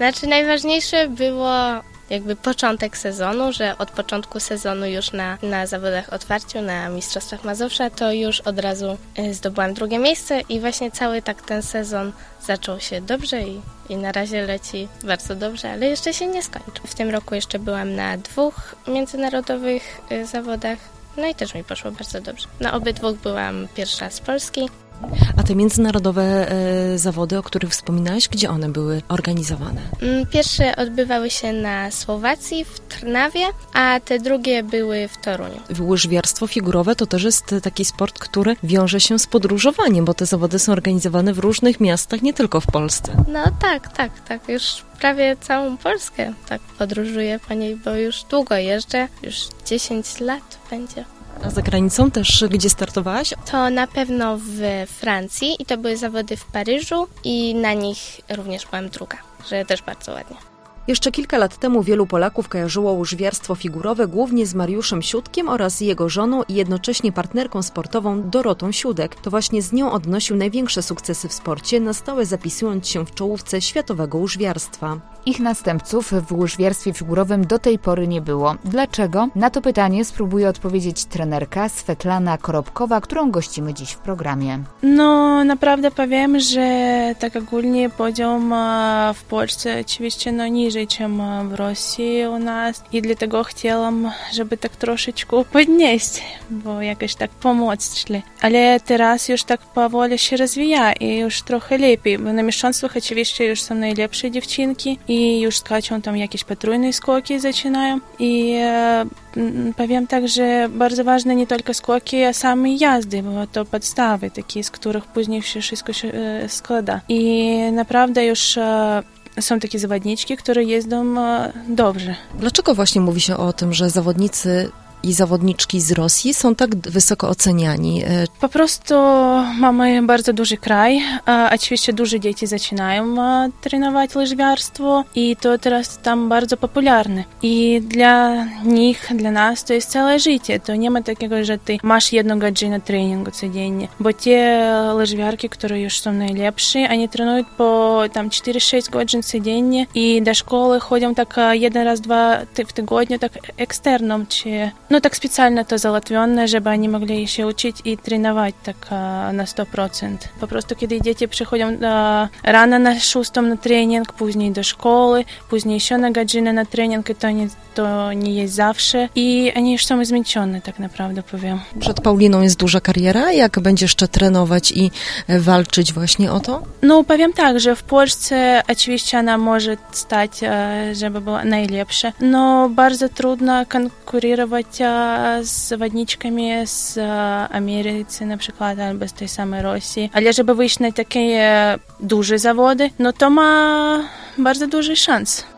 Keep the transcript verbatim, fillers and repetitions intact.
Znaczy najważniejsze było jakby początek sezonu, że od początku sezonu już na, na zawodach otwarciu, na Mistrzostwach Mazowsza, to już od razu zdobyłam drugie miejsce i właśnie cały tak ten sezon zaczął się dobrze i, i na razie leci bardzo dobrze, ale jeszcze się nie skończył. W tym roku jeszcze byłam na dwóch międzynarodowych zawodach, no i też mi poszło bardzo dobrze. Na obydwu byłam pierwsza z Polski. A te międzynarodowe e, zawody, o których wspominałaś, gdzie one były organizowane? Pierwsze odbywały się na Słowacji, w Trnawie, a te drugie były w Toruniu. Łyżwiarstwo figurowe to też jest taki sport, który wiąże się z podróżowaniem, bo te zawody są organizowane w różnych miastach, nie tylko w Polsce. No tak, tak, tak. Już prawie całą Polskę tak podróżuję po niej, bo już długo jeżdżę, już dziesięć lat będzie. A za granicą też gdzie startowałaś? To na pewno w Francji i to były zawody w Paryżu i na nich również byłam druga, że też bardzo ładnie. Jeszcze kilka lat temu wielu Polaków kojarzyło łyżwiarstwo figurowe głównie z Mariuszem Siódkiem oraz jego żoną i jednocześnie partnerką sportową Dorotą Siódek. To właśnie z nią odnosił największe sukcesy w sporcie, na stałe zapisując się w czołówce światowego łyżwiarstwa. Ich następców w łyżwiarstwie figurowym do tej pory nie było. Dlaczego? Na to pytanie spróbuje odpowiedzieć trenerka Svetlana Korobkowa, którą gościmy dziś w programie. No, naprawdę powiem, że tak ogólnie poziom w Polsce oczywiście no niżej, niż w Rosji u nas. I dlatego chciałam, żeby tak troszeczkę podnieść, bo jakoś tak pomóc szli. Ale teraz już tak powoli się rozwija i już trochę lepiej. Bo na mistrzostwach oczywiście już są najlepsze dziewczynki i już skaczą tam jakieś potrójne skoki zaczynają. I e, powiem tak, że bardzo ważne nie tylko skoki, a same jazdy, bo to podstawy takie, z których później się wszystko się e, składa. I naprawdę już e, są takie zawodniczki, które jeżdżą e, dobrze. Dlaczego właśnie mówi się o tym, że zawodnicy i zawodniczki z Rosji są tak wysoko oceniani? Po prostu mamy bardzo duży kraj. Oczywiście duże dzieci zaczynają trenować łyżwiarstwo i to teraz tam bardzo popularne. I dla nich, dla nas to jest całe życie. To nie ma takiego, że ty masz jedną godzinę treningu codziennie. Bo te łyżwiarki, które już są najlepsze, oni trenują po tam cztery sześć godzin codziennie i do szkoły chodzą tak jeden raz, dwa w tygodniu, tak eksterną, czy no tak specjalnie to załatwione, żeby oni mogli się uczyć i trenować tak na sto procent. Po prostu kiedy dzieci przychodzą rano na szóstą na trening, później do szkoły, później jeszcze na godzinę na trening i to nie, to nie jest zawsze i oni już są zmęczone, tak naprawdę powiem. Przed Pauliną jest duża kariera. Jak będzie jeszcze trenować i walczyć właśnie o to? No powiem tak, że w Polsce oczywiście ona może stać, żeby była najlepsza. No bardzo trudno konkurować z zawodniczkami z Ameryki na przykład, albo z tej samej Rosji. Ale żeby wyjść na takie duże zawody, no to ma bardzo duży szans.